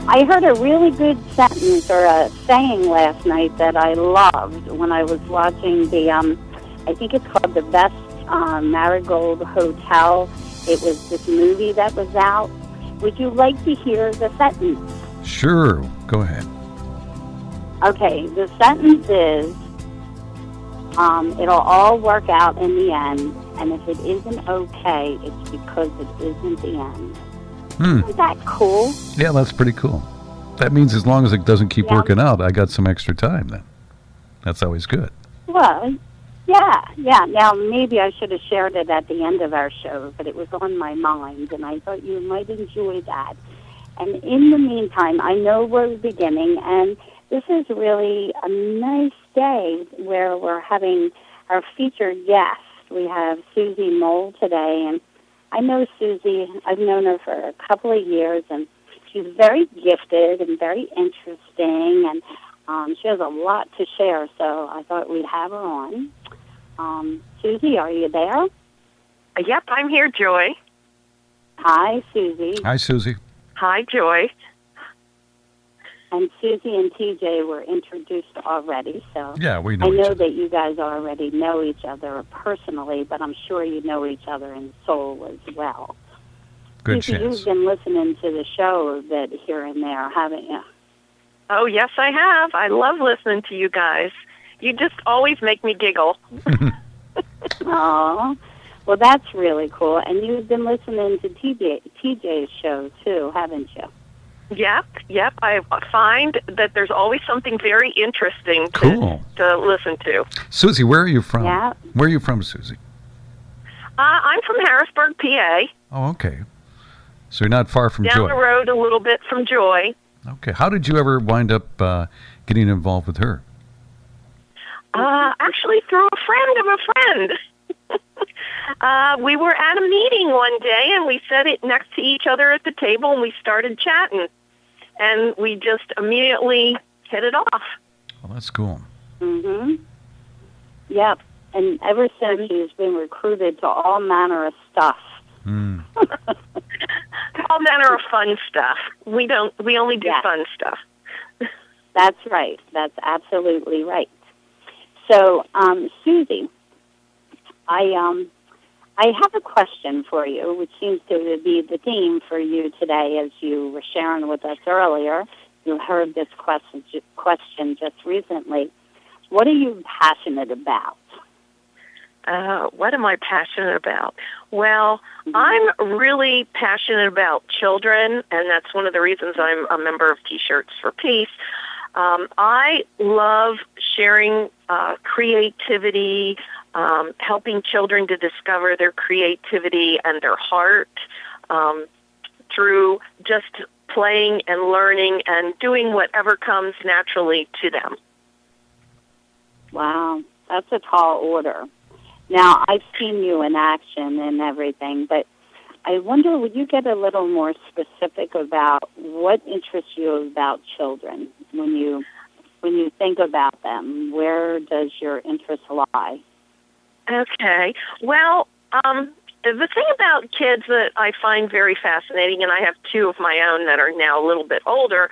I heard a really good sentence or a saying last night that I loved when I was watching the, I think it's called The Best Marigold Hotel. It was this movie that was out. Would you like to hear the sentence? Sure, go ahead. Okay, the sentence is, it'll all work out in the end, and if it isn't okay, it's because it isn't the end. Isn't that cool? Yeah, that's pretty cool. That means as long as it doesn't keep working out, I got some extra time then. That's always good. Well, yeah. Now, maybe I should have shared it at the end of our show, but it was on my mind, and I thought you might enjoy that. And in the meantime, I know we're beginning, and this is really a nice day where we're having our featured guest. We have Susie Mole today, and I know Susie. I've known her for a couple of years, and she's very gifted and very interesting, and she has a lot to share, so I thought we'd have her on. Susie, are you there? Yep, I'm here, Joy. Hi, Susie. Hi, Susie. Hi, Joy. And Susie and TJ were introduced already, so yeah, we know. I know that you guys already know each other personally, but I'm sure you know each other in soul as well. Good Susie, chance. you've been listening to the show a bit here and there, haven't you? Oh, yes, I have. I love listening to you guys. You just always make me giggle. Oh, well, that's really cool. And you've been listening to TJ's show, too, haven't you? Yep. I find that there's always something very interesting to listen to. Susie, where are you from? Yeah. Where are you from, Susie? I'm from Harrisburg, PA. Oh, okay. So you're not far from Joy. Down the road a little bit from Joy. Okay. How did you ever wind up getting involved with her? Actually, through a friend of a friend. We were at a meeting one day, and we sat next to each other at the table, and we started chatting. And we just immediately hit it off. Well, that's cool. Mm-hmm. Yep. And ever since, she's been recruited to all manner of stuff. All manner of fun stuff. We only do fun stuff. That's right. That's absolutely right. So, Susie, I have a question for you, which seems to be the theme for you today, as you were sharing with us earlier. You heard this question just recently. What are you passionate about? What am I passionate about? Well, I'm really passionate about children, and that's one of the reasons I'm a member of T-Shirts for Peace. I love sharing creativity, helping children to discover their creativity and their heart through just playing and learning and doing whatever comes naturally to them. Wow, that's a tall order. Now, I've seen you in action and everything, but I wonder, would you get a little more specific about what interests you about children when you think about them? Where does your interest lie? Okay. Well, the thing about kids that I find very fascinating, and I have two of my own that are now a little bit older,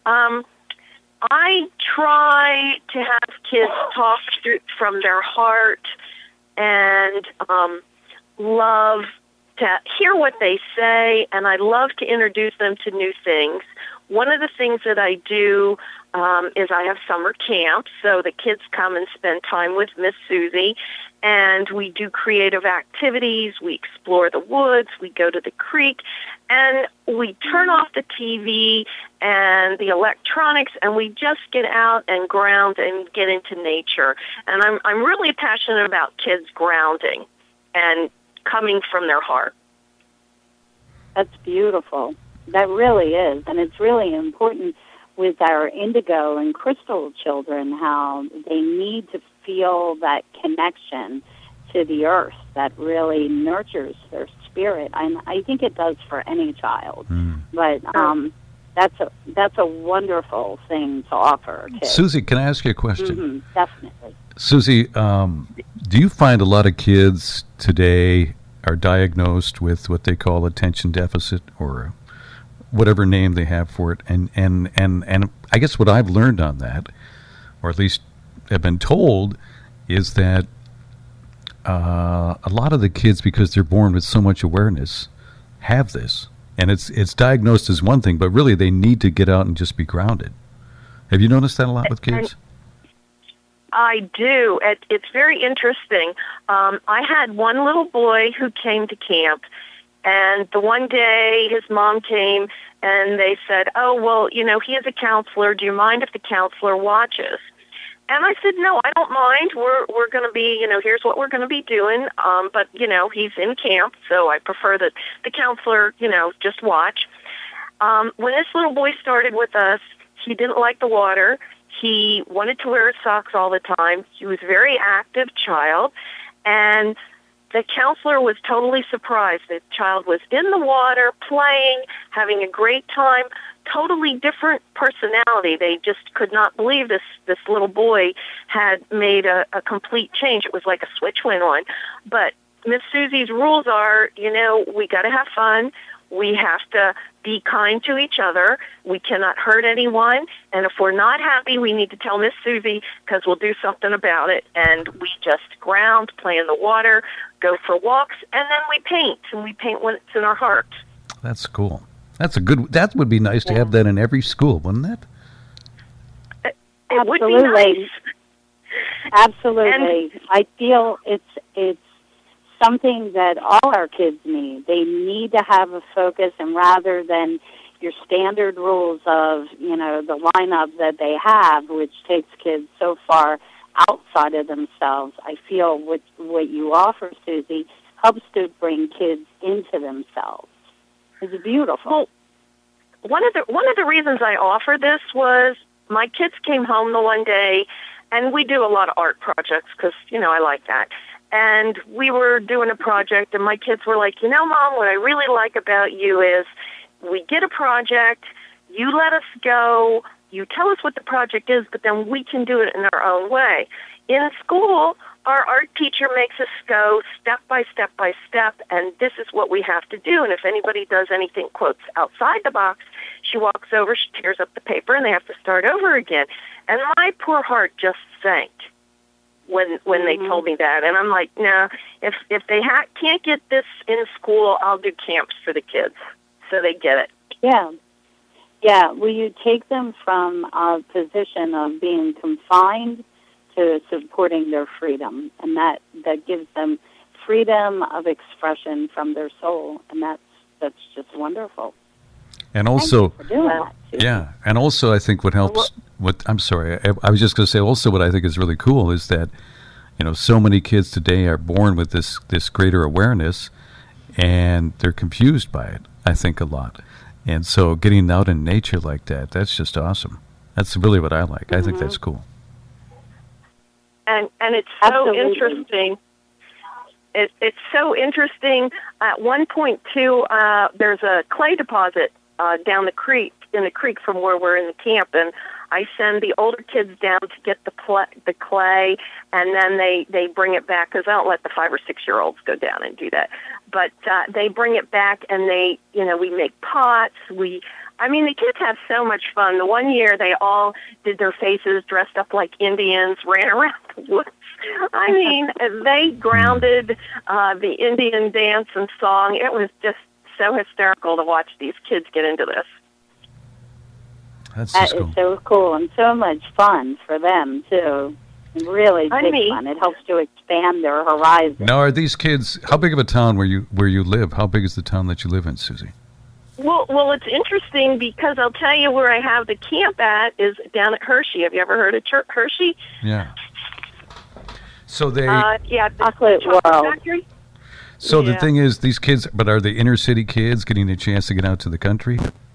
I try to have kids talk from their heart and love to hear what they say, and I love to introduce them to new things. One of the things that I do is I have summer camps, so the kids come and spend time with Miss Susie, and we do creative activities. We explore the woods, we go to the creek, and we turn off the TV and the electronics, and we just get out and ground and get into nature. And I'm really passionate about kids grounding and coming from their heart. That's beautiful. That really is, and it's really important with our indigo and crystal children, how they need to feel that connection to the earth that really nurtures their spirit. And I think it does for any child. But that's a wonderful thing to offer kids. Susie, can I ask you a question? Mm-hmm, definitely. Susie, do you find a lot of kids today are diagnosed with what they call attention deficit or whatever name they have for it. And I guess what I've learned on that, or at least have been told, is that a lot of the kids, because they're born with so much awareness, have this. And it's diagnosed as one thing, but really they need to get out and just be grounded. Have you noticed that a lot with kids? I do. It's very interesting. I had one little boy who came to camp, and the one day his mom came and they said, "Oh, well, he is a counselor. Do you mind if the counselor watches?" And I said, "No, I don't mind. We're going to be, here's what we're going to be doing. But he's in camp, so I prefer that the counselor, just watch." When this little boy started with us, he didn't like the water. He wanted to wear his socks all the time. He was a very active child, and the counselor was totally surprised. The child was in the water, playing, having a great time, totally different personality. They just could not believe this little boy had made a complete change. It was like a switch went on. But Miss Susie's rules are, we got to have fun. We have to be kind to each other. We cannot hurt anyone. And if we're not happy, we need to tell Miss Susie because we'll do something about it. And we just ground, play in the water, go for walks, and then we paint. And we paint when it's in our heart. That's cool. That would be nice to have that in every school, wouldn't it? It would be nice. Absolutely. And I feel it's something that all our kids need. They need to have a focus, and rather than your standard rules of, the lineup that they have, which takes kids so far outside of themselves, I feel what you offer, Susie, helps to bring kids into themselves. It's beautiful. Well, one of the reasons I offered this was my kids came home the one day, and we do a lot of art projects because, I like that. And we were doing a project, and my kids were like, Mom, what I really like about you is we get a project, you let us go, you tell us what the project is, but then we can do it in our own way. In school, our art teacher makes us go step by step by step, and this is what we have to do. And if anybody does anything, quotes, outside the box, she walks over, she tears up the paper, and they have to start over again. And my poor heart just sank when they told me that. And I'm like, no, if they can't get this in school, I'll do camps for the kids so they get it. Yeah. Yeah. Well, you take them from a position of being confined to supporting their freedom, and that gives them freedom of expression from their soul, and that's just wonderful. And also, thank you for doing that, Susie. Yeah, and also I think what helps. I'm sorry, I was just going to say. Also, what I think is really cool is that so many kids today are born with this greater awareness, and they're confused by it. I think a lot, and so getting out in nature like that's just awesome. That's really what I like. Mm-hmm. I think that's cool. And it's so interesting. It's so interesting. At one point, too, there's a clay deposit down the creek, from where we're in the camp, and I send the older kids down to get the clay, and then they bring it back, because I don't let the 5 or 6 year olds go down and do that. But they bring it back, and we make pots. The kids have so much fun. The one year they all did their faces, dressed up like Indians, ran around the woods. They grounded the Indian dance and song. It was just so hysterical to watch these kids get into this. That is so cool and so much fun for them, too. Really big fun. It helps to expand their horizon. Now, are these kids, how big of a town where you live? How big is the town that you live in, Susie? Well, it's interesting because I'll tell you where I have the camp at is down at Hershey. Have you ever heard of Hershey? Yeah. So they... the Chocolate World. Factory. So the thing is, these kids, but are they inner city kids getting a chance to get out to the country?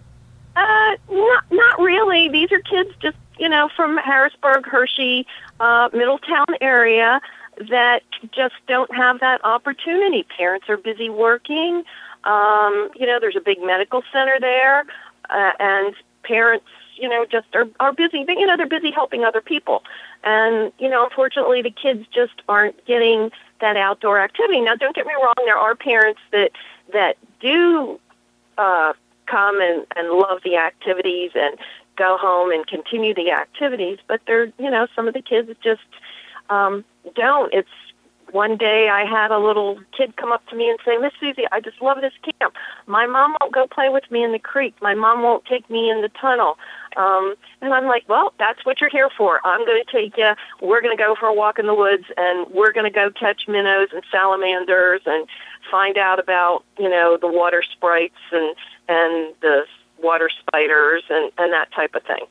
Not really. These are kids just, from Harrisburg, Hershey, Middletown area that just don't have that opportunity. Parents are busy working. There's a big medical center there, and parents, just are busy. They're busy helping other people. And, unfortunately, the kids just aren't getting that outdoor activity. Now, don't get me wrong. There are parents that do come and love the activities and go home and continue the activities, but they're, some of the kids just don't. It's one day I had a little kid come up to me and say, Miss Susie, I just love this camp. My mom won't go play with me in the creek. My mom won't take me in the tunnel. And I'm like, well, that's what you're here for. I'm going to take you. We're going to go for a walk in the woods, and we're going to go catch minnows and salamanders and find out about, the water sprites and the water spiders and that type of thing.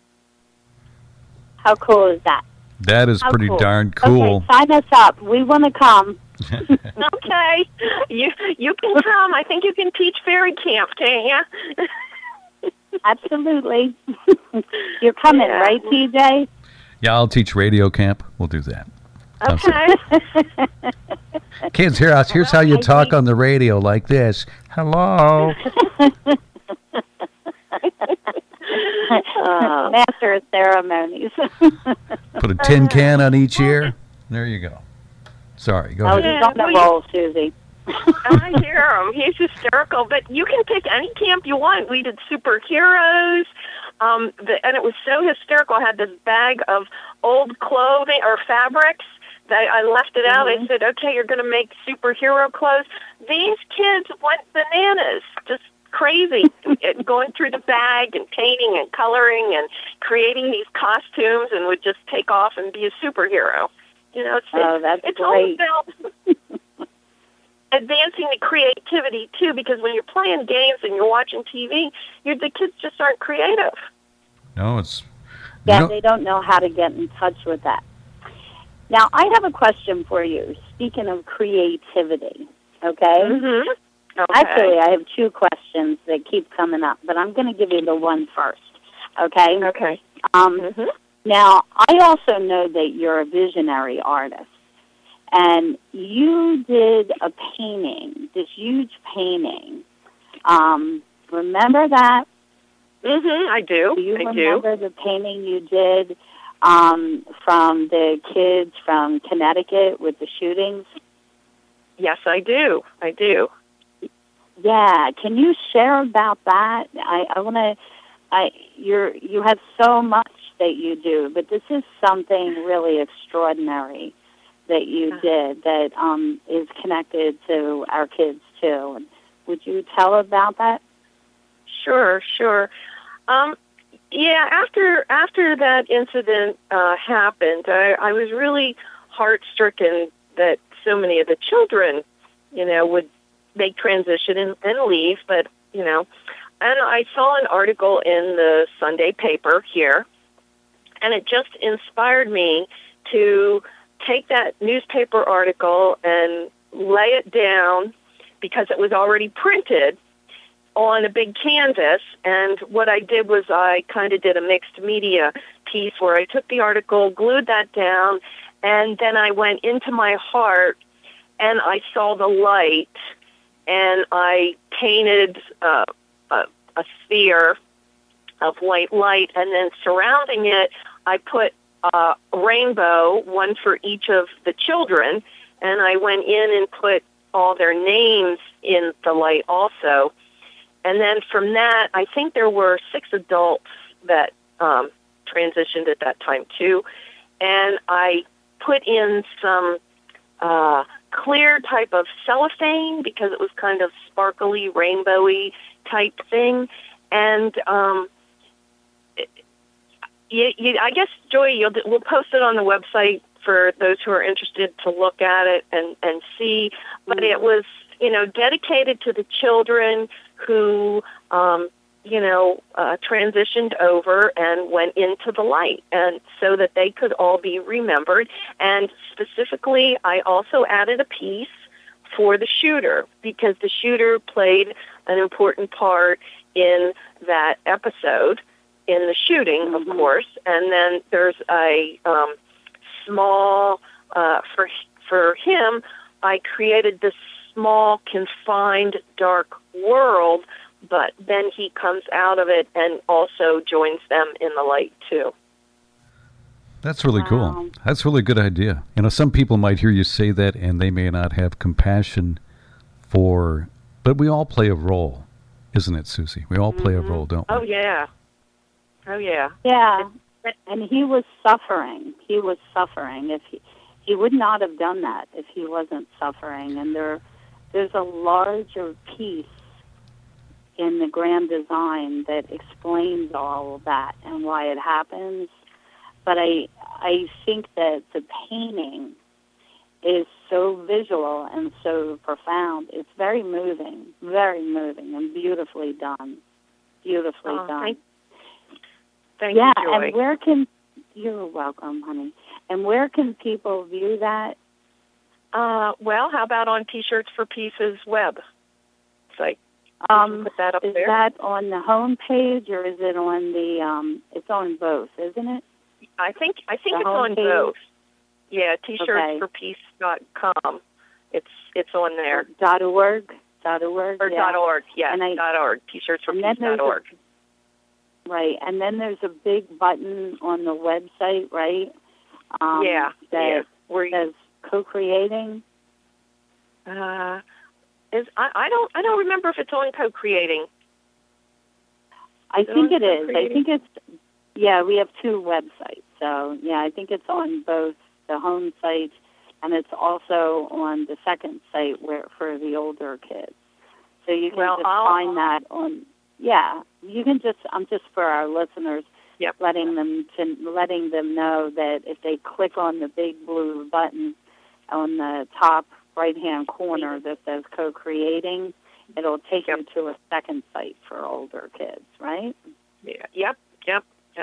How cool is that? That is pretty darn cool. Okay, sign us up. We want to come. Okay. You can come. I think you can teach fairy camp, can't you? Absolutely. You're coming, right, TJ? Yeah, I'll teach radio camp. We'll do that. Okay. Kids, here's how you talk on the radio like this. Hello. Master of ceremonies. Put a tin can on each ear. There you go. Sorry, go ahead. He's on the roll, Susie. I hear him. He's hysterical. But you can pick any camp you want. We did superheroes, and it was so hysterical. I had this bag of old clothing or fabrics. I left it out. I said, okay, you're going to make superhero clothes. These kids went bananas, just crazy, going through the bag and painting and coloring and creating these costumes, and would just take off and be a superhero. It's great. all about advancing the creativity, too, because when you're playing games and you're watching TV, the kids just aren't creative. No, it's... Yeah, they don't know how to get in touch with that. Now, I have a question for you. Speaking of creativity, okay? Mm-hmm. Okay. Actually, I have two questions that keep coming up, but I'm going to give you the one first, okay? Okay. Now, I also know that you're a visionary artist, and you did a painting, this huge painting. Remember that? I do. Do you remember the painting you did from the kids from Connecticut with the shootings? Yes, I do. Yeah, can you share about that? I want to. You have so much that you do, but this is something really extraordinary that you did that is connected to our kids too. And would you tell about that? Sure. Yeah, after that incident happened, I was really heart-stricken that so many of the children, would make transition and leave. But, and I saw an article in the Sunday paper here, and it just inspired me to take that newspaper article and lay it down, because it was already printed, on a big canvas. And what I did was I kind of did a mixed media piece where I took the article, glued that down, and then I went into my heart and I saw the light, and I painted a sphere of white light, and then surrounding it I put a rainbow, one for each of the children, and I went in and put all their names in the light also. And then from that, I think there were 6 adults that transitioned at that time too. And I put in some clear type of cellophane, because it was kind of sparkly, rainbowy type thing. And I guess, Joy, we'll post it on the website for those who are interested to look at it and see. But it was, dedicated to the children who, transitioned over and went into the light, and so that they could all be remembered. And specifically, I also added a piece for the shooter, because the shooter played an important part in that episode, in the shooting, of course. And then there's a small, for him, I created this small, confined, dark world, but then he comes out of it and also joins them in the light, too. That's really cool. That's a really good idea. Some people might hear you say that and they may not have compassion but we all play a role isn't it, Susie? We all play a role, don't we? Oh, yeah. Oh, yeah. Yeah, and he was suffering. He was suffering. If he would not have done that if he wasn't suffering. And there's a larger piece in the grand design that explains all of that and why it happens. But I think that the painting is so visual and so profound. It's very moving, and beautifully done. Beautifully done. Thank you, Joy. And where can... You're welcome, honey. And where can people view that? Well, how about on T-Shirts for Peace's web site? Put that up is there. That on the home page, or is it on the... it's on both, isn't it? I think it's on both. Yeah, tshirtsforpeace.com. It's on there. .org? Or yeah. .org, yes, .org. T-shirtsforpeace.org. Right, and then there's a big button on the website, right? That says co-creating. I don't remember if it's on co-creating. I think it is. I think it's... Yeah, we have two websites. So, yeah, I think it's on both the home site and it's also on the second site for the older kids. So you can find that on... Yeah, you can I'm just for our listeners, letting them know that if they click on the big blue button on the top right-hand corner that says co-creating, it'll take you to a second site for older kids, right? Yeah. Yep.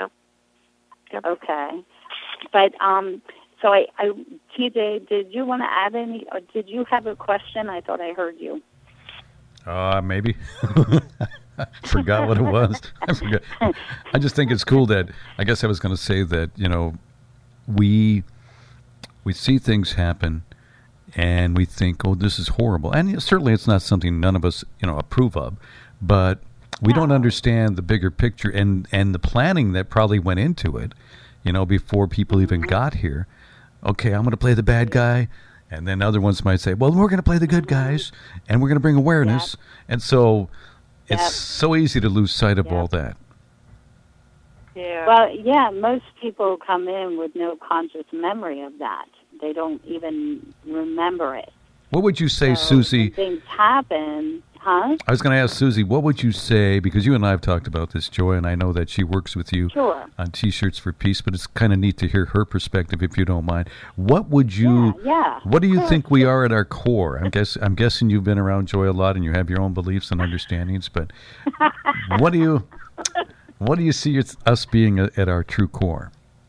Okay. But, so TJ, did you want to add any, or did you have a question? I thought I heard you. Maybe. I forgot what it was. I forgot. I just think it's cool that, I guess I was going to say that, we see things happen and we think, oh, this is horrible. And certainly it's not something none of us, approve of, but we don't understand the bigger picture and the planning that probably went into it, before people even got here. Okay, I'm going to play the bad guy. And then other ones might say, well, we're going to play the good guys and we're going to bring awareness. And so it's so easy to lose sight of all that. Yeah. Well, most people come in with no conscious memory of that. They don't even remember it. What would you say, Susie? When things happen, huh? I was going to ask Susie, what would you say, because you and I have talked about this, Joy, and I know that she works with you on T-Shirts for Peace, but it's kind of neat to hear her perspective, if you don't mind. What would you, what do you think we are at our core? I'm guessing you've been around Joy a lot and you have your own beliefs and understandings, but what do you see us being at our true core?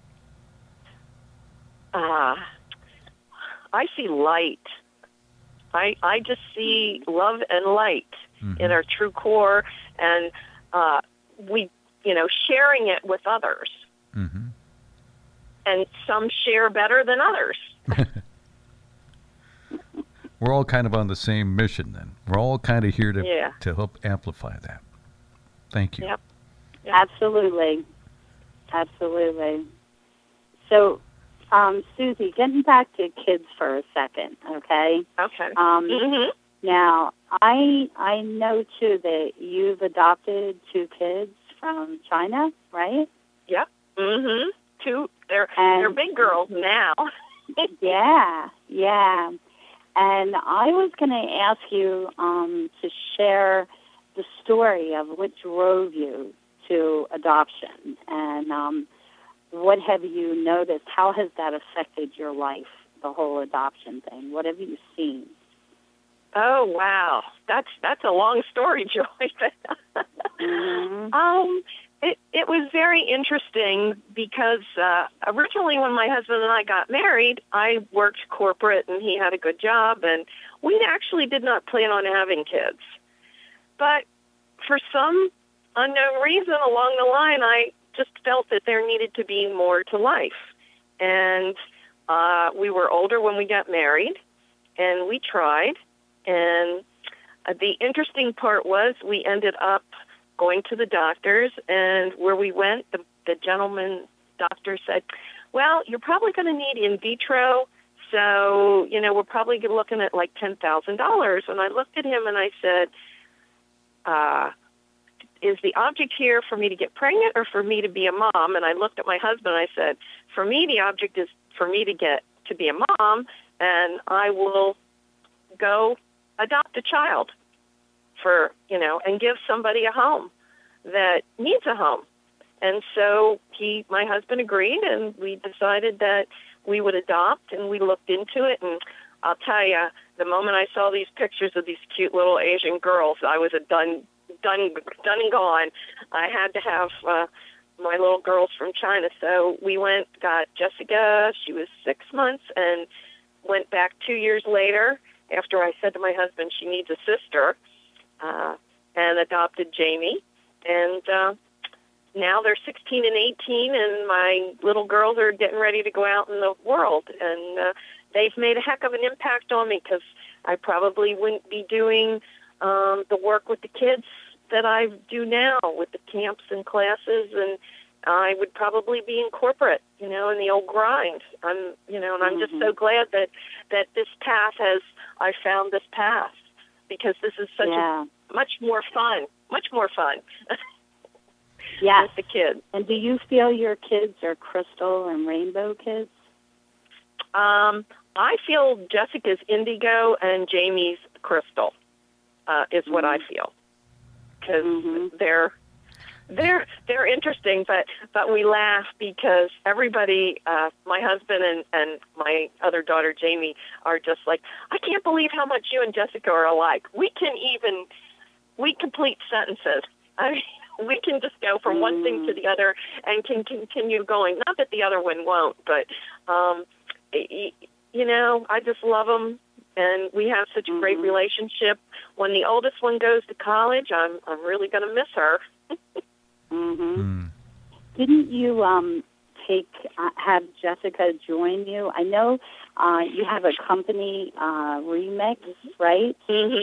I see light. I just see love and light in our true core, and we, sharing it with others. Mm-hmm. And some share better than others. We're all kind of on the same mission then. We're all kind of here to help amplify that. Thank you. Yep. Absolutely. So, Susie, getting back to kids for a second, okay? Okay. Now, I know, too, that you've adopted 2 kids from China, right? Yep. Mm-hmm. 2. They're big girls now. Yeah. And I was going to ask you to share the story of what drove you to adoption, and what have you noticed? How has that affected your life, the whole adoption thing? What have you seen? Oh, wow. That's a long story, Joy. It was very interesting because originally when my husband and I got married, I worked corporate and he had a good job, and we actually did not plan on having kids. But for some unknown reason along the line, I just felt that there needed to be more to life. And we were older when we got married, and we tried. And the interesting part was we ended up going to the doctors, and where we went, the gentleman doctor said, well, you're probably going to need in vitro, so, we're probably looking at like $10,000. And I looked at him and I said, is the object here for me to get pregnant or for me to be a mom? And I looked at my husband and I said, for me, the object is for me to get to be a mom, and I will go adopt a child and give somebody a home that needs a home. And so my husband agreed, and we decided that we would adopt, and we looked into it. And I'll tell you, the moment I saw these pictures of these cute little Asian girls, I was done and gone. I had to have my little girls from China. So we got Jessica. She was 6 months, and went back 2 years later after I said to my husband she needs a sister, and adopted Jamie. And now they're 16 and 18, and my little girls are getting ready to go out in the world. And they've made a heck of an impact on me, because I probably wouldn't be doing the work with the kids that I do now with the camps and classes, and I would probably be in corporate, in the old grind. And I'm just so glad that this path I found this path, because this is such much more fun. Yes. With the kids. And do you feel your kids are crystal and rainbow kids? I feel Jessica's indigo and Jamie's crystal is what I feel, because they're interesting, but we laugh because everybody, my husband and my other daughter Jamie, are just like, I can't believe how much you and Jessica are alike. We complete sentences. I mean, we can just go from one thing to the other and can continue going. Not that the other one won't, but I just love them, and we have such a great relationship. When the oldest one goes to college, I'm really going to miss her. Didn't you have Jessica join you? I know you have a company, Remix, right?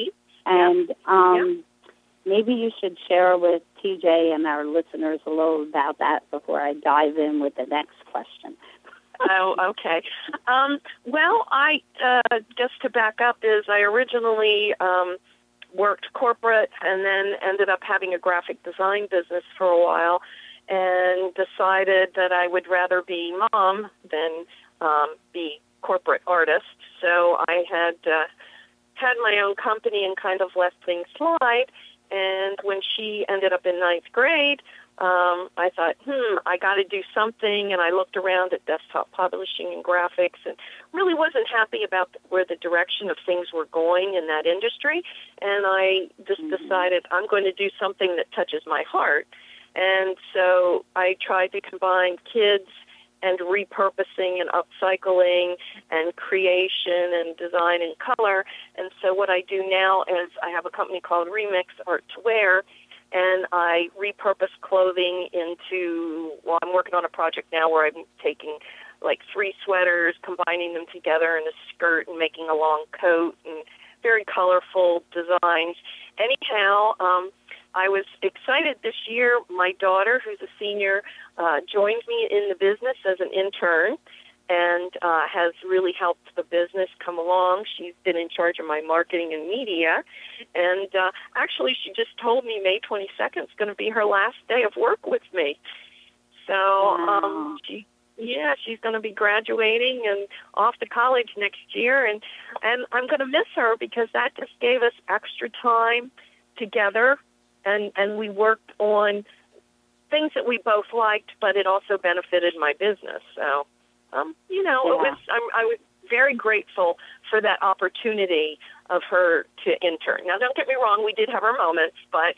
And maybe you should share with TJ and our listeners a little about that before I dive in with the next question. Oh, okay. Well, I just to back up is I originally worked corporate and then ended up having a graphic design business for a while, and decided that I would rather be mom than be corporate artist. So I had my own company and kind of let things slide. And when she ended up in ninth grade, I thought, I got to do something. And I looked around at desktop publishing and graphics, and really wasn't happy about where the direction of things were going in that industry. And I just decided I'm going to do something that touches my heart. And so I tried to combine kids and repurposing and upcycling and creation and design and color. And so what I do now is I have a company called Remix Art to Wear, and I repurpose clothing into, I'm working on a project now where I'm taking like 3 sweaters, combining them together in a skirt and making a long coat, and very colorful designs. Anyhow, I was excited this year. My daughter, who's a senior, joined me in the business as an intern, and has really helped the business come along. She's been in charge of my marketing and media, and actually she just told me May 22nd is going to be her last day of work with me. So she's going to be graduating and off to college next year, and I'm going to miss her, because that just gave us extra time together, and we worked on things that we both liked, but it also benefited my business. So, I was very grateful for that opportunity of her to intern. Now, don't get me wrong, we did have our moments, but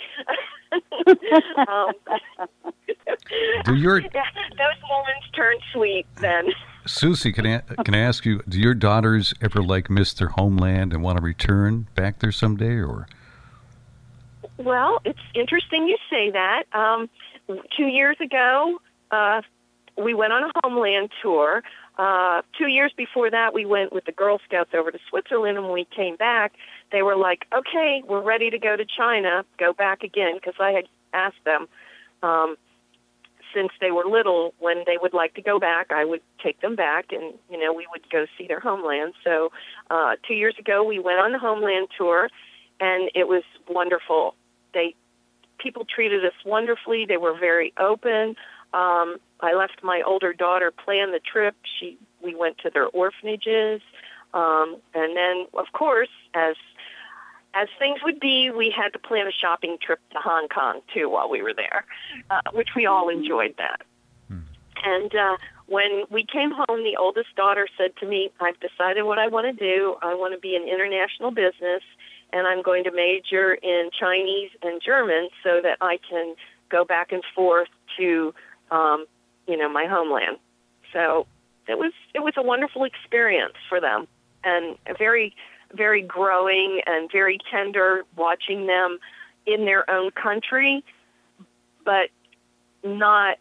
those moments turned sweet then. Susie, can I ask you, do your daughters ever miss their homeland and want to return back there someday, or? Well, it's interesting you say that. 2 years ago, we went on a homeland tour. 2 years before that, we went with the Girl Scouts over to Switzerland, and when we came back, they were like, okay, we're ready to go to China, go back again, because I had asked them, since they were little, when they would like to go back, I would take them back, and, we would go see their homeland. So 2 years ago, we went on the homeland tour, and it was wonderful. They people treated us wonderfully. They were very open. I left my older daughter plan the trip. We went to their orphanages. And then, of course, as things would be, we had to plan a shopping trip to Hong Kong, too, while we were there, which we all enjoyed that. And when we came home, the oldest daughter said to me, I've decided what I want to do. I want to be in international business, and I'm going to major in Chinese and German so that I can go back and forth to, my homeland. So it was a wonderful experience for them, and a very, very growing and very tender watching them in their own country, but not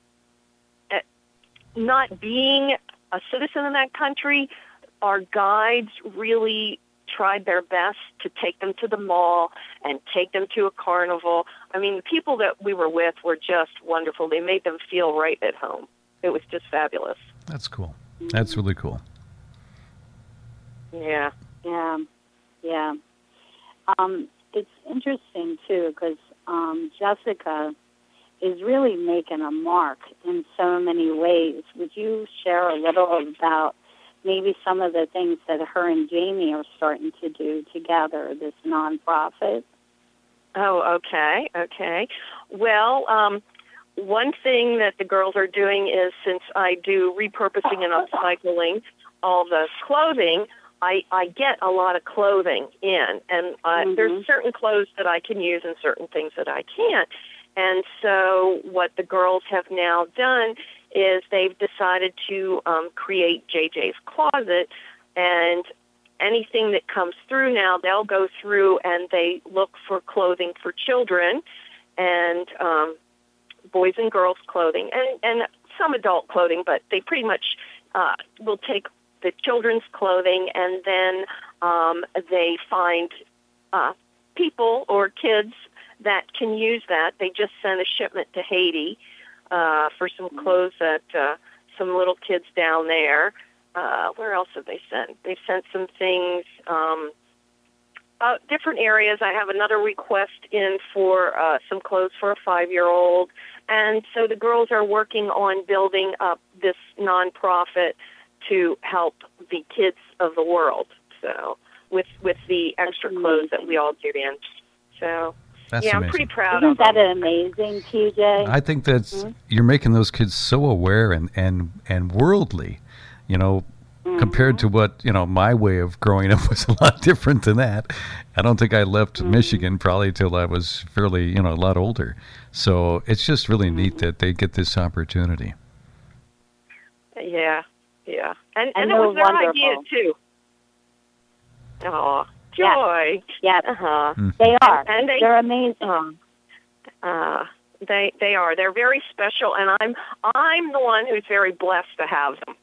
being a citizen in that country. Our guides really tried their best to take them to the mall and take them to a carnival. I mean, the people that we were with were just wonderful. They made them feel right at home. It was just fabulous. That's cool. That's really cool. Yeah. Yeah. Yeah. It's interesting, too, because Jessica is really making a mark in so many ways. Would you share a little about maybe some of the things that her and Jamie are starting to do together, this nonprofit? Oh, okay. Well, one thing that the girls are doing is, since I do repurposing and upcycling all the clothing, I get a lot of clothing in, and there's certain clothes that I can use and certain things that I can't. And so what the girls have now done is they've decided to create JJ's Closet, and anything that comes through now, they'll go through and they look for clothing for children and boys and girls clothing and some adult clothing, but they pretty much will take the children's clothing, and then they find people or kids that can use that. They just sent a shipment to Haiti for some clothes that some little kids down there. Where else have they sent? They've sent some things, different areas. I have another request in for some clothes for a 5-year-old. And so the girls are working on building up this nonprofit to help the kids of the world. So with the extra clothes that we all get in. So that's yeah, amazing. I'm pretty proud Isn't of them. that amazing, TJ? I think that's you're making those kids so aware and worldly, compared to what, my way of growing up was a lot different than that. I don't think I left Michigan probably till I was fairly, a lot older. So it's just really neat that they get this opportunity. Yeah. And it they're was their wonderful. idea, too. Oh, joy. Yeah. Uh-huh. They are. And They're amazing. They are. They're very special, and I'm the one who's very blessed to have them.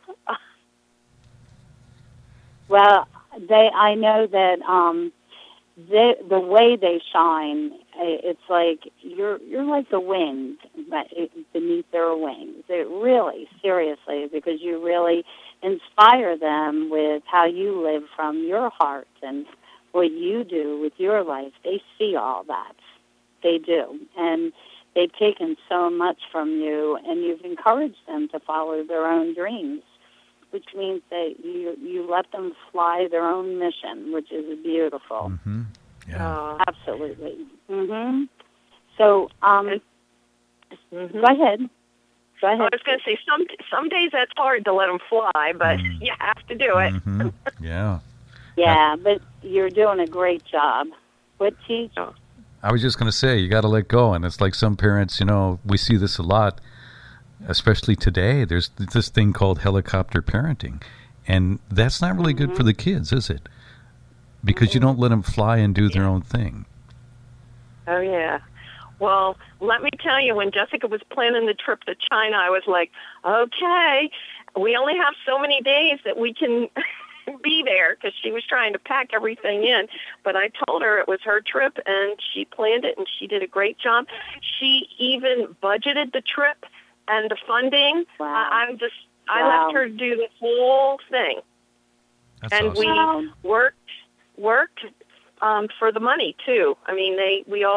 Well, I know that the way they shine, it's like you're like the wind beneath their wings. It really, seriously, because you really inspire them with how you live from your heart and what you do with your life. They see all that. They do. And they've taken so much from you, and you've encouraged them to follow their own dreams, which means that you let them fly their own mission, which is beautiful. Mm-hmm. Yeah. Absolutely. Mm-hmm. So, go ahead. I was going to say, some days that's hard to let them fly, but you have to do it. Mm-hmm. Yeah. Yeah, but you're doing a great job. What, Teach? I was just going to say, you got to let go. And it's like some parents, we see this a lot, especially today. There's this thing called helicopter parenting. And that's not really good for the kids, is it? Because you don't let them fly and do their own thing. Oh, yeah. Well, let me tell you, when Jessica was planning the trip to China, I was like, okay, we only have so many days that we can be there, because she was trying to pack everything in. But I told her it was her trip, and she planned it, and she did a great job. She even budgeted the trip and the funding. Wow. I left her do the whole thing. That's and awesome. we worked for the money, too. I mean, we all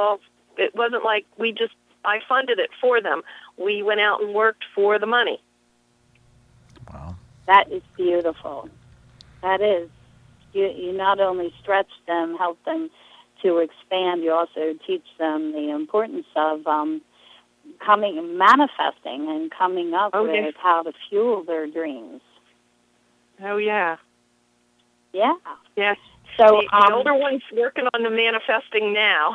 It wasn't like I funded it for them. We went out and worked for the money. Wow. That is beautiful. That is. You not only stretch them, help them to expand, you also teach them the importance of manifesting and coming up with how to fuel their dreams. Oh, yeah. Yeah. Yes. So the older one's working on the manifesting now.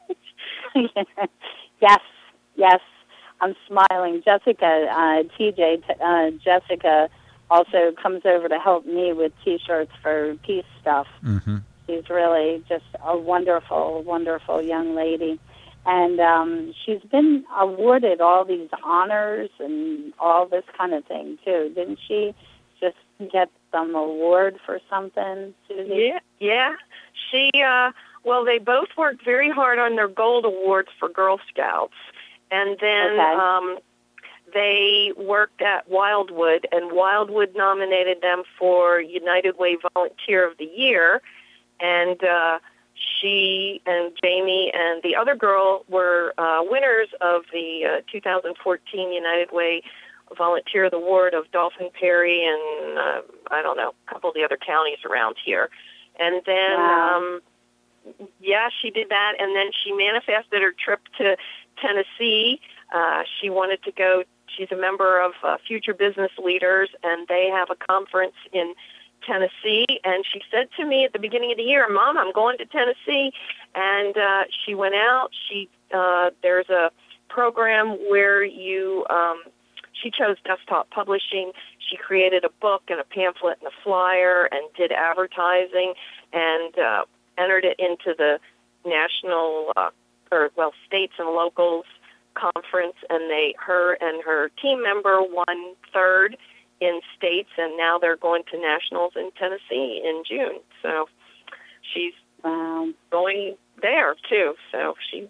Yes. I'm smiling. Jessica, Jessica also comes over to help me with T-shirts for peace stuff. Mm-hmm. She's really just a wonderful, wonderful young lady. And she's been awarded all these honors and all this kind of thing, too. Didn't she just get some award for something, Susie? Yeah. She, they both worked very hard on their gold awards for Girl Scouts. And then they worked at Wildwood, and Wildwood nominated them for United Way Volunteer of the Year. And she and Jamie and the other girl were winners of the 2014 United Way Volunteer of the Award of Dauphin Perry and, a couple of the other counties around here. And then, she did that, and then she manifested her trip to Tennessee. She wanted to go. She's a member of Future Business Leaders, and they have a conference in Tennessee. And she said to me at the beginning of the year, "Mom, I'm going to Tennessee." And she went out. There's a program where she chose desktop publishing. She created a book and a pamphlet and a flyer and did advertising and entered it into the national, states and locals conference, and her and her team member won third in states, and now they're going to nationals in Tennessee in June. So she's going there too. So she's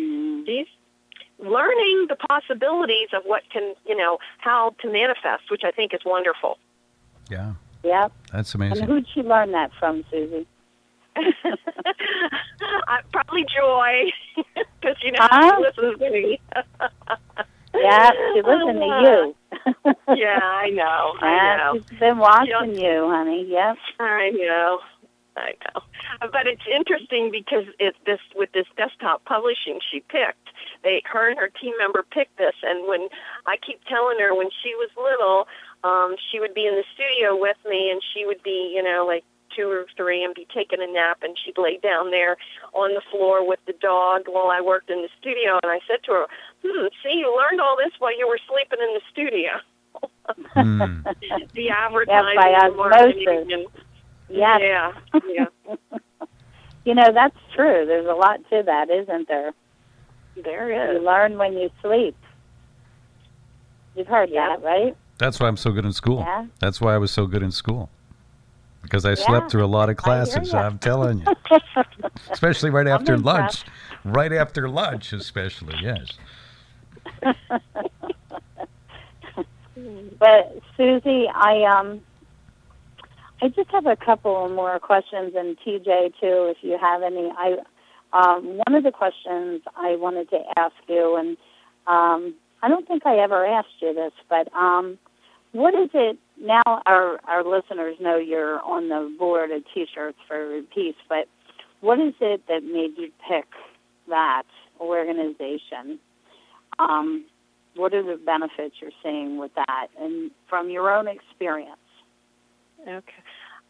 learning the possibilities of what can, how to manifest, which I think is wonderful. Yeah. Yep. That's amazing. And who'd she learn that from, Susie? Probably Joy, because she listens to me. Yeah, she listens to you. Yeah, I know. She's been watching you, honey. Yep. I know. But it's interesting because with this desktop publishing she picked, her and her team member picked this, and when I keep telling her when she was little, she would be in the studio with me, and she would be, like 2 or 3 and be taking a nap, and she'd lay down there on the floor with the dog while I worked in the studio. And I said to her, see, you learned all this while you were sleeping in the studio. The advertising, by osmosis. And, yeah. That's true. There's a lot to that, isn't there? There is. You learn when you sleep. You've heard that, right? That's why I'm so good in school. Yeah. That's why I was so good in school. Because I slept through a lot of classes, I'm telling you. Especially right after lunch. Right after lunch, especially, yes. But, Susie, I just have a couple more questions, and TJ, too, if you have any. One of the questions I wanted to ask you, and I don't think I ever asked you this, but what is it, now our listeners know you're on the board of T-shirts for peace, but what is it that made you pick that organization? What are the benefits you're seeing with that, and from your own experience? Okay.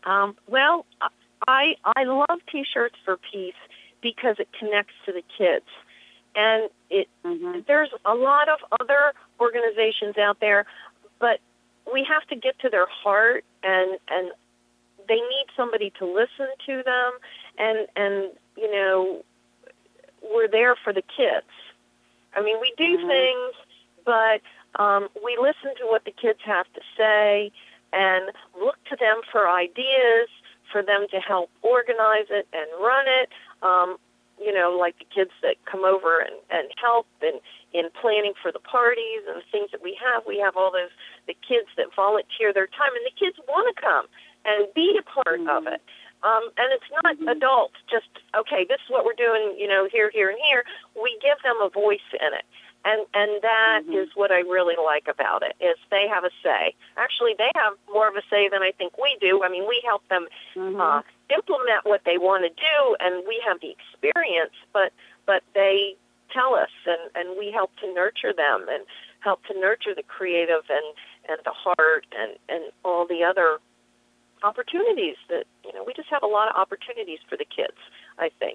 I love T-shirts for peace because it connects to the kids. And there's a lot of other organizations out there, but we have to get to their heart, and they need somebody to listen to them, and we're there for the kids. I mean, we do things, but we listen to what the kids have to say and look to them for ideas, for them to help organize it and run it. Like the kids that come over and help in planning for the parties and the things that we have all the kids that volunteer their time, and the kids want to come and be a part of it. And it's not adults just, okay, this is what we're doing, here, here, and here. We give them a voice in it. And that is what I really like about it, is they have a say. Actually, they have more of a say than I think we do. I mean, we help them implement what they want to do, and we have the experience, but they tell us, and we help to nurture them and help to nurture the creative and the heart and all the other opportunities that, we just have a lot of opportunities for the kids, I think.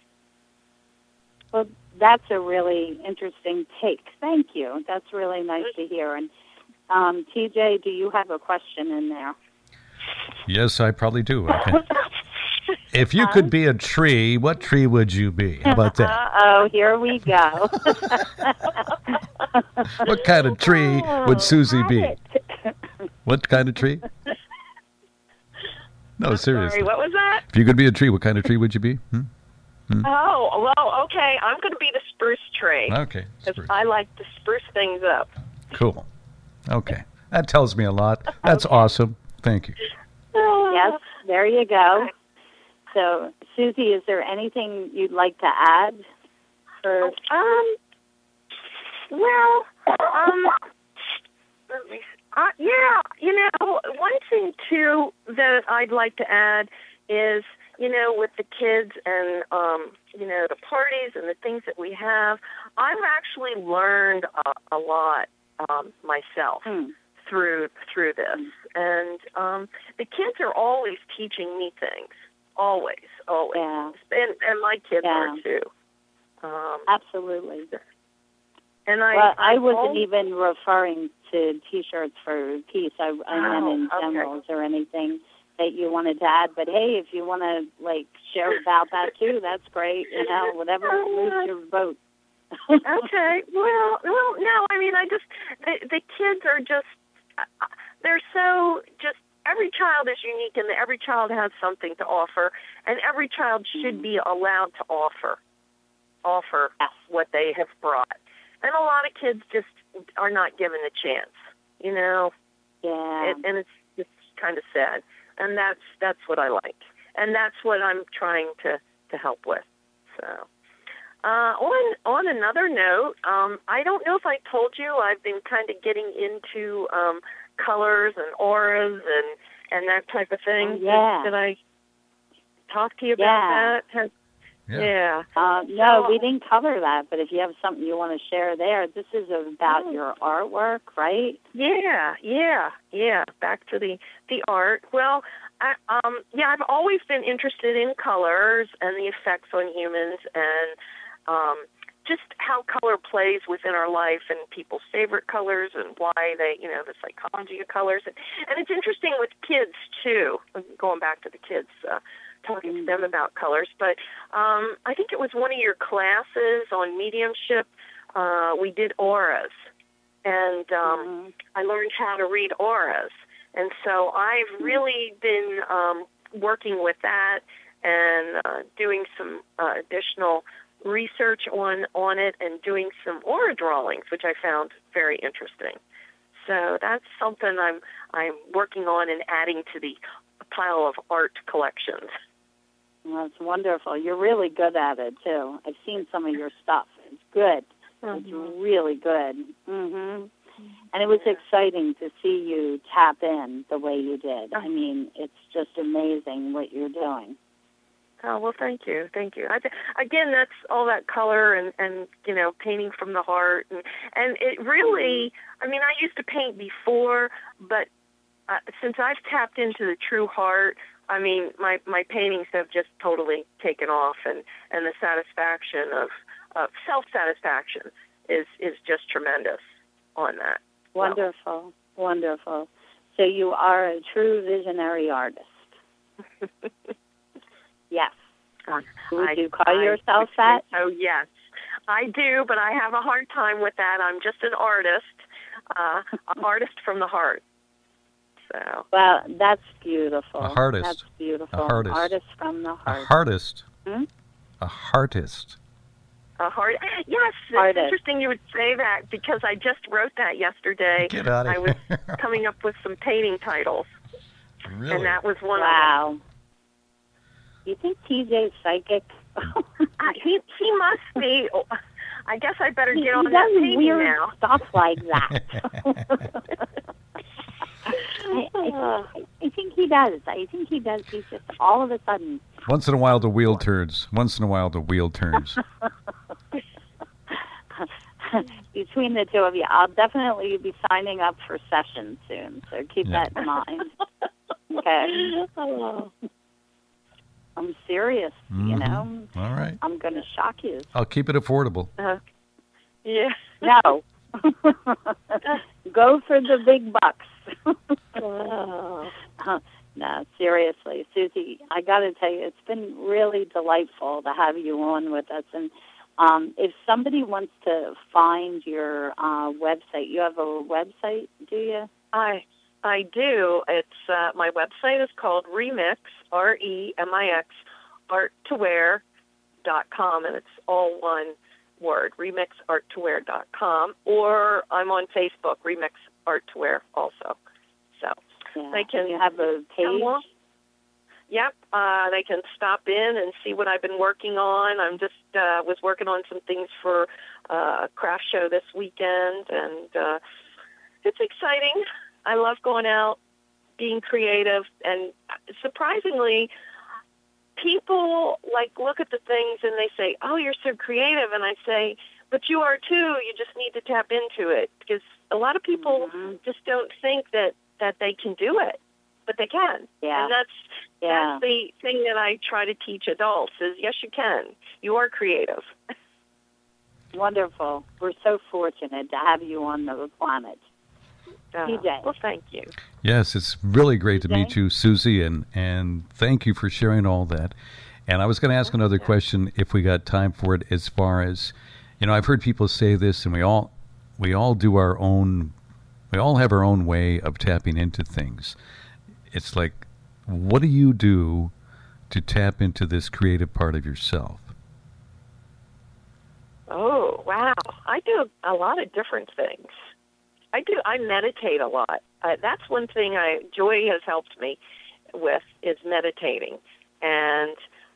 Well, that's a really interesting take. Thank you. That's really nice to hear. And TJ, do you have a question in there? Yes, I probably do. Okay. If you could be a tree, what tree would you be? How about that? Uh-oh, here we go. What kind of tree would Susie be? What kind of tree? No, seriously. Sorry, what was that? If you could be a tree, what kind of tree would you be? Oh, well, okay. I'm going to be the spruce tree. Okay. Because I like to spruce things up. Cool. Okay. That tells me a lot. That's awesome. Thank you. Yes, there you go. So, Susie, is there anything you'd like to add? One thing, too, that I'd like to add is, with the kids and, the parties and the things that we have, I've actually learned a lot myself through this. And the kids are always teaching me things. Always. Yeah. And my kids are, too. Absolutely. And I wasn't even referring to T-shirts for peace. I meant in general. Is there anything that you wanted to add? But hey, if you want to share about that too, that's great. Whatever moves your boat. Okay. Well, no. I mean, the kids are just, they're so just. Every child is unique, and every child has something to offer, and every child should be allowed to offer what they have brought. And a lot of kids just are not given a chance, Yeah. And it's just kind of sad. And that's what I like. And that's what I'm trying to help with. So, on another note, I don't know if I told you, I've been kind of getting into colors and auras and that type of thing. Did I talk to you about that? Yeah. No, we didn't cover that, but if you have something you want to share there, this is about your artwork, right? Yeah. Back to the art. Well, I've always been interested in colors and the effects on humans and just how color plays within our life and people's favorite colors and why they, the psychology of colors. And it's interesting with kids, too, going back to the kids, talking to them about colors. But I think it was one of your classes on mediumship. We did auras, and I learned how to read auras. And so I've really been working with that and doing some additional research on it and doing some aura drawings, which I found very interesting. So that's something I'm working on and adding to the pile of art collections. Well, that's wonderful. You're really good at it, too. I've seen some of your stuff. It's good. It's really good. And it was exciting to see you tap in the way you did. I mean, it's just amazing what you're doing. Oh, well, thank you. Again, that's all that color and painting from the heart. And it really, I mean, I used to paint before, but since I've tapped into the true heart, I mean, my paintings have just totally taken off, and the satisfaction of self-satisfaction is just tremendous on that. Wonderful, wonderful. So you are a true visionary artist. Yes. Would you call yourself that? Oh, yes. I do, but I have a hard time with that. I'm just an artist, an artist from the heart. So. Well, that's beautiful. A heartist. That's beautiful. A heartist. Artist from the heart. A heartist. Hmm? A heartist. A heart. Yes, it's interesting you would say that because I just wrote that yesterday. Get out of here. I was coming up with some painting titles. Really? And that was one of them. you think TJ's psychic? He must be. I guess I better get he on does that page weird now. stuff like that. I think he does. I think he does. He's just all of a sudden. Once in a while, the wheel turns. Between the two of you, I'll definitely be signing up for sessions soon. So keep that in mind. Okay. I'm serious. You know. All right. I'm going to shock you. I'll keep it affordable. Yeah. No. Go for the big bucks. No, seriously, Susie, I got to tell you, it's been really delightful to have you on with us. And if somebody wants to find your website, you have a website, do you? I do. It's my website is called Remix, REMIX, arttowear.com, and it's all one word, remixarttowear.com, or I'm on Facebook, Remix Art to Wear also. So they can. You have a page? Yep. They can stop in and see what I've been working on. I'm just was working on some things for a craft show this weekend, and it's exciting. I love going out, being creative, and surprisingly, people look at the things and they say, "Oh, you're so creative," and I say, "But you are too. You just need to tap into it," because a lot of people just don't think that they can do it, but they can. Yeah. And that's the thing that I try to teach adults is, yes, you can. You are creative. Wonderful. We're so fortunate to have you on the planet. TJ. Well, thank you. Yes, it's really great to meet you, Susie, and thank you for sharing all that. And I was going to ask another question if we got time for it, as far as, I've heard people say this, and we all do our own, we all have our own way of tapping into things. It's like, what do you do to tap into this creative part of yourself? Oh, wow. I do a lot of different things. I meditate a lot. That's one thing Joy has helped me with, is meditating. And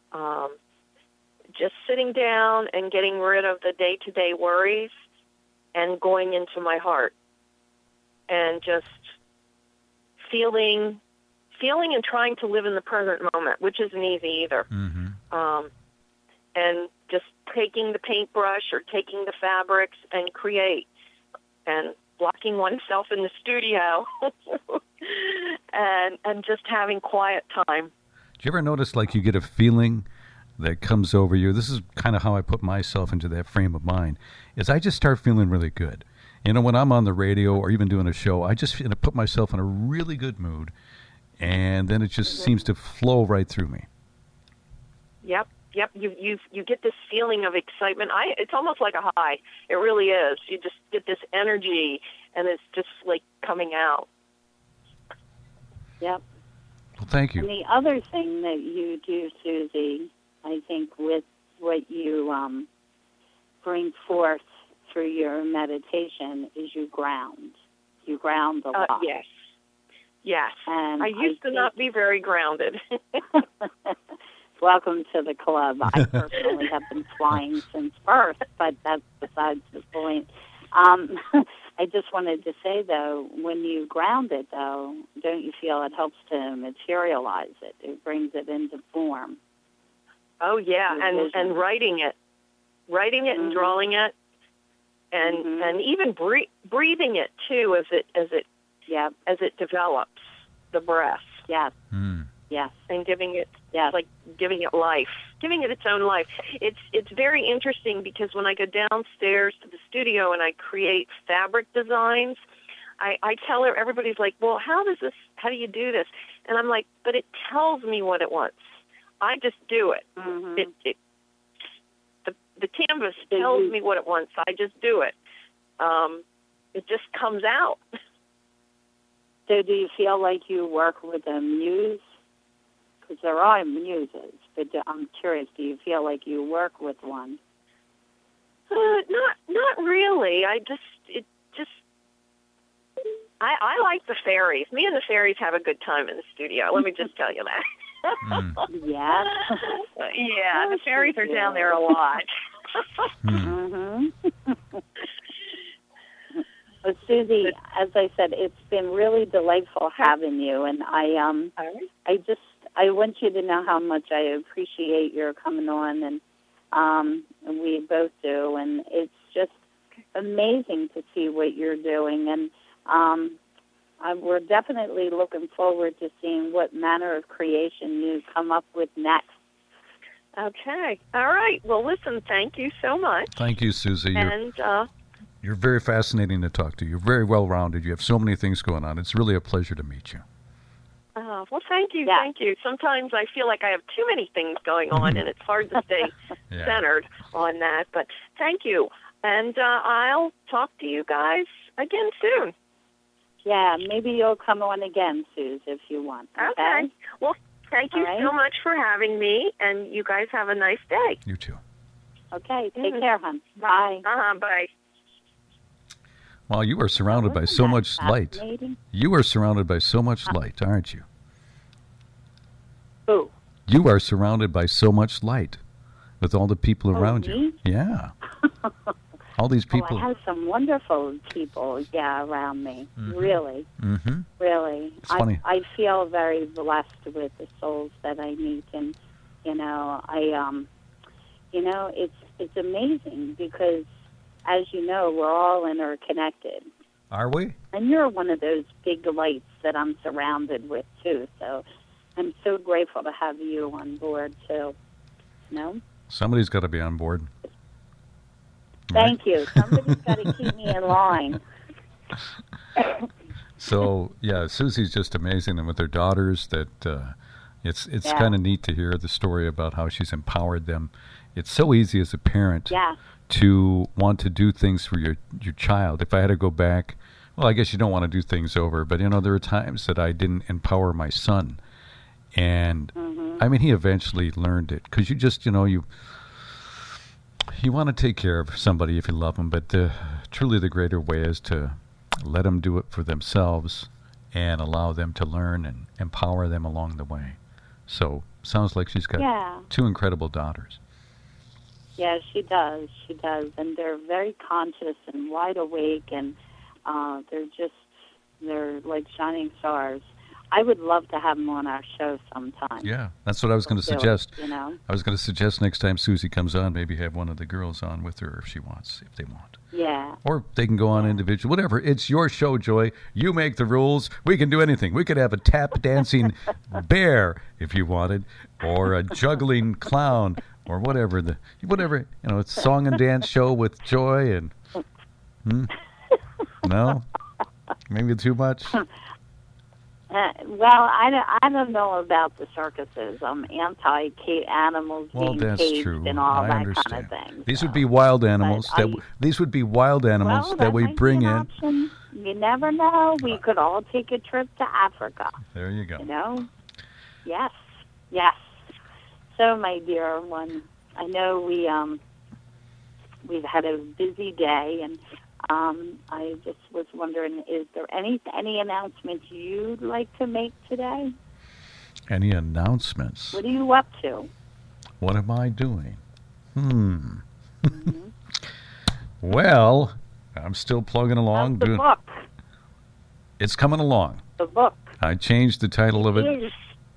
just sitting down and getting rid of the day-to-day worries and going into my heart and just feeling and trying to live in the present moment, which isn't easy either. And just taking the paintbrush or taking the fabrics and create, and locking oneself in the studio and just having quiet time. Do you ever notice you get a feeling that comes over you? This is kind of how I put myself into that frame of mind, is I just start feeling really good. When I'm on the radio or even doing a show, I just put myself in a really good mood, and then it just seems to flow right through me. Yep. You get this feeling of excitement. It's almost like a high. It really is. You just get this energy, and it's just coming out. Yep. Well, thank you. And the other thing that you do, Susie, I think with what you bring forth through your meditation, is you ground. You ground a lot. Yes. And I used to not be very grounded. Welcome to the club. I personally have been flying since birth, but that's besides the point. I just wanted to say, though, when you ground it, though, don't you feel it helps to materialize it? It brings it into form. Oh, yeah, and writing it and drawing it, and even breathing it too as it develops, the breath. Yes. Yes. And giving it giving it life, giving it its own life. It's very interesting, because when I go downstairs to the studio and I create fabric designs, I tell everybody's like, well, how do you do this? And I'm like, but it tells me what it wants. I just do it. The canvas tells me what it wants. I just do it. It just comes out. So do you feel like you work with a muse? Because there are muses, but I'm curious, do you feel like you work with one? Not really. I like the fairies. Me and the fairies have a good time in the studio. Let me just tell you that. Yes. Yeah, the fairies are down there a lot. Well, Susie, as I said, it's been really delightful having you, and I want you to know how much I appreciate your coming on, and we both do, and it's just amazing to see what you're doing, and we're definitely looking forward to seeing what manner of creation you come up with next. Okay. All right. Well, listen, thank you so much. Thank you, Susie. And you're very fascinating to talk to. You're very well-rounded. You have so many things going on. It's really a pleasure to meet you. well, thank you. Yeah. Thank you. Sometimes I feel like I have too many things going on, and it's hard to stay centered on that. But thank you. And I'll talk to you guys again soon. Yeah, maybe you'll come on again, Suze, if you want. Okay. Well, thank you so much for having me, and you guys have a nice day. You too. Okay, take care, hon. Bye. Bye. Well, you are surrounded by so much light. You are surrounded by so much light, aren't you? Who? You are surrounded by so much light with all the people around you. Yeah. All these people. I have some wonderful people, around me. Really. Mm-hmm. Really. It's funny. I feel very blessed with the souls that I meet, and it's amazing because, as you know, we're all interconnected. Are we? And you're one of those big lights that I'm surrounded with too. So I'm so grateful to have you on board too. Somebody's got to be on board. Thank you. Somebody's got to keep me in line. So Susie's just amazing, and with her daughters, that it's kind of neat to hear the story about how she's empowered them. It's so easy as a parent to want to do things for your child. If I had to go back, well, I guess you don't want to do things over, but there are times that I didn't empower my son, and I mean, he eventually learned it because you just you want to take care of somebody if you love them, but truly the greater way is to let them do it for themselves and allow them to learn and empower them along the way. So sounds like she's got two incredible daughters. Yeah, she does. She does. And they're very conscious and wide awake, and they're like shining stars. I would love to have them on our show sometime. Yeah, that's what I was going to suggest. I was going to suggest next time Susie comes on, maybe have one of the girls on with her if they want. Yeah. Or they can go on individual, whatever. It's your show, Joy. You make the rules. We can do anything. We could have a tap dancing bear if you wanted, or a juggling clown, or whatever. It's song and dance show with Joy and no, maybe too much. Well, I don't know about the circuses. I'm anti-animals being caged and all that kind of thing. These would be wild animals. These would be wild animals that we bring in. Option. You never know. We could all take a trip to Africa. There you go. Yes. So, my dear one, I know we've had a busy day, and I just was wondering, is there any announcements you'd like to make today? Any announcements? What are you up to? What am I doing? Well, I'm still plugging along. The book. It's coming along. The book. I changed the title of it.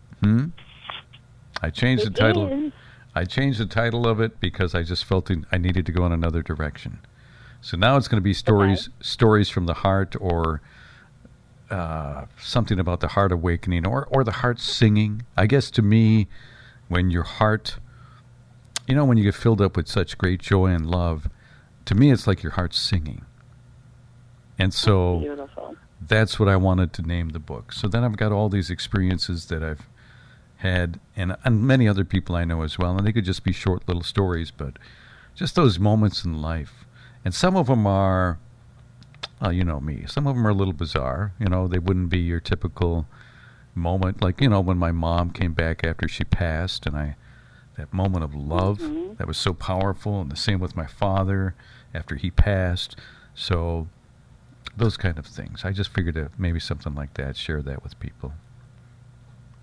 I changed the title. I changed the title of it because I just felt I needed to go in another direction. So now it's going to be stories from the heart, or something about the heart awakening, or the heart singing. I guess to me, when your heart, when you get filled up with such great joy and love, to me it's like your heart's singing. And so beautiful. That's what I wanted to name the book. So then I've got all these experiences that I've had, and many other people I know as well, and they could just be short little stories, but just those moments in life. And some of them are, well, you know me, some of them are a little bizarre. They wouldn't be your typical moment, like, when my mom came back after she passed, and that moment of love, that was so powerful, and the same with my father after he passed. So those kind of things. I just figured maybe something like that, share that with people.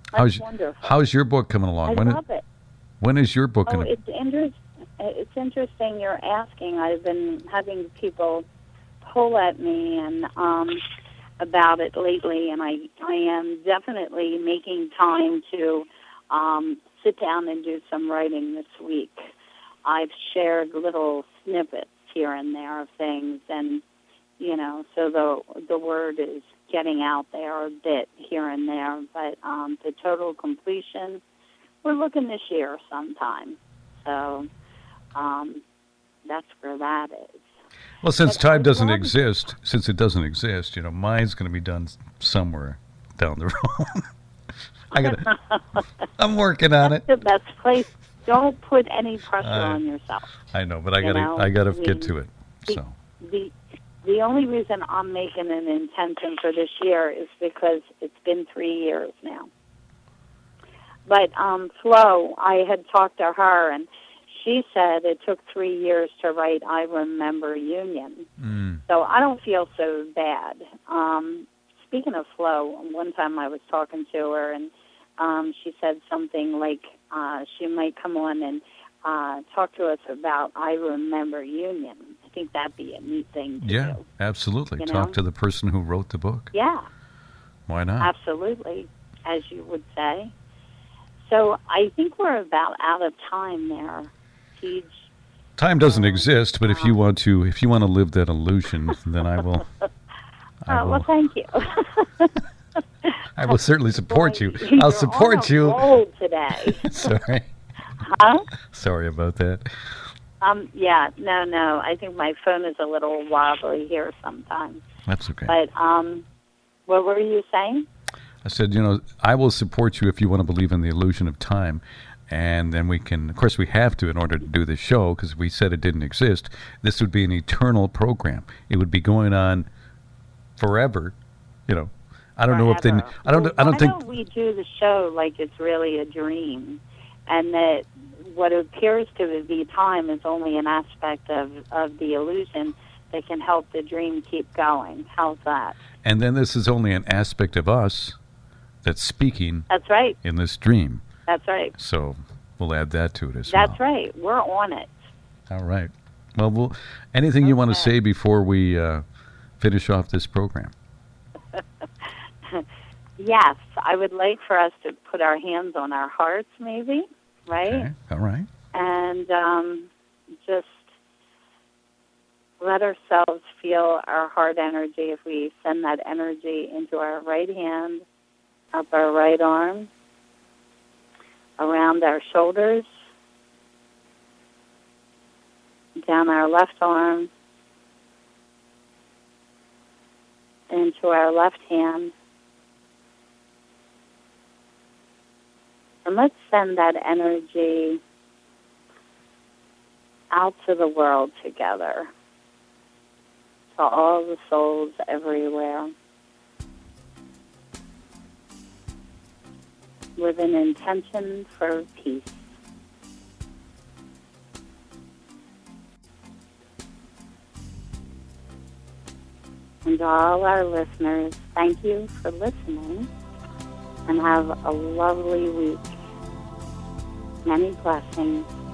That's wonderful. How's your book coming along? I love it. When is your book going to... It's interesting you're asking. I've been having people pull at me and about it lately, and I am definitely making time to sit down and do some writing this week. I've shared little snippets here and there of things, and so the word is getting out there a bit here and there. But the total completion, we're looking this year sometime. So that's where that is. Well, since time doesn't exist, mine's going to be done somewhere down the road. I'm working on it. That's the best place. Don't put any pressure on yourself. I know, but I gotta get to it. So the only reason I'm making an intention for this year is because it's been 3 years now. But Flo, I had talked to her, and she said it took 3 years to write I Remember Union. So I don't feel so bad. Speaking of Flo, one time I was talking to her, and she said something like she might come on and talk to us about I Remember Union. I think that'd be a neat thing to do. Yeah, absolutely. Talk to the person who wrote the book. Yeah. Why not? Absolutely, as you would say. So I think we're about out of time there. Time doesn't exist, but if you want to live that illusion, then I will. Well, thank you. I will certainly support you. I'll support you. Roll today. Sorry. Huh? Sorry about that. Yeah. No. I think my phone is a little wobbly here sometimes. That's okay. But what were you saying? I said, I will support you if you want to believe in the illusion of time. And then we can, of course, we have to in order to do this show, because we said it didn't exist. This would be an eternal program. It would be going on forever. I don't know if they. I don't think we do the show like it's really a dream, and that what appears to be time is only an aspect of the illusion that can help the dream keep going. How's that? And then this is only an aspect of us that's speaking. That's right. In this dream. That's right. So we'll add that to it as well. That's right. We're on it. All right. Well, anything you want to say before we finish off this program? Yes. I would like for us to put our hands on our hearts, maybe, right? Okay. All right. And just let ourselves feel our heart energy. If we send that energy into our right hand, up our right arm, around our shoulders, down our left arm, into our left hand. And let's send that energy out to the world together, to all the souls everywhere, with an intention for peace. And to all our listeners, thank you for listening, and have a lovely week. Many blessings.